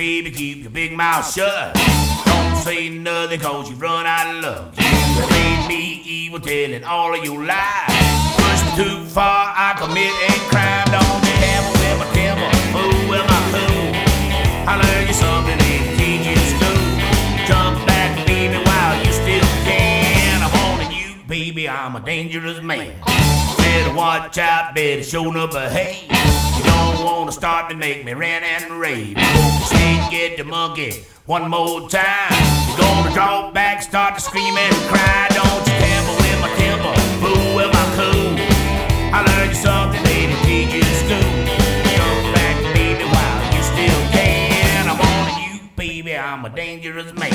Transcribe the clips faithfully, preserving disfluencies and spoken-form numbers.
baby, keep your big mouth shut. Don't say nothing cause you run out of luck. You made me evil telling all of your lies. Push me too far, I commit a crime. Don't you ever, ever, ever fool with my cool. I learned you something they teach you in school. Jump back, baby, while you still can. I'm warning you, baby, I'm a dangerous man. Better watch out, better show no behave. You don't wanna start to make me rant and rave. Snake, get the monkey one more time. You're gonna draw back, start to scream and cry. Don't you tamper with my temper, fool with my cool. I learned you something they didn't teach you in school. Jump back, baby, while you still can. I'm warning you, baby, I'm a dangerous man.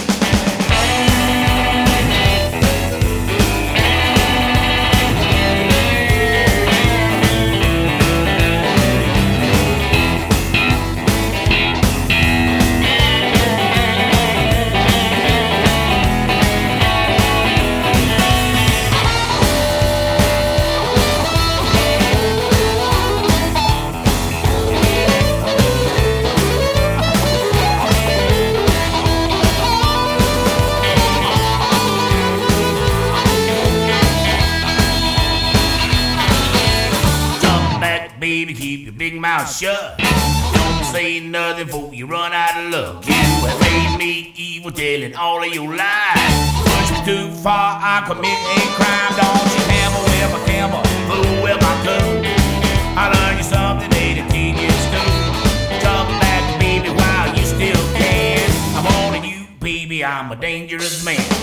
Baby, keep your big mouth shut. Don't say nothing before you run out of luck. You have made me evil telling all of your lies. Push me too far, I commit a crime. Don't you hammer with my camera, fool with my cool. I learned you something they didn't teach you in school. Jump back, baby, while you still can. I'm warning you, baby, I'm a dangerous man.